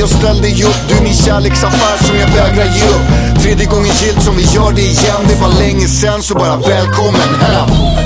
jag ställde upp. Du är min kärleksaffär som jag vägrar ge upp. Tredje gången gillt som vi gör det igen. Det var länge sen, så bara välkommen hem.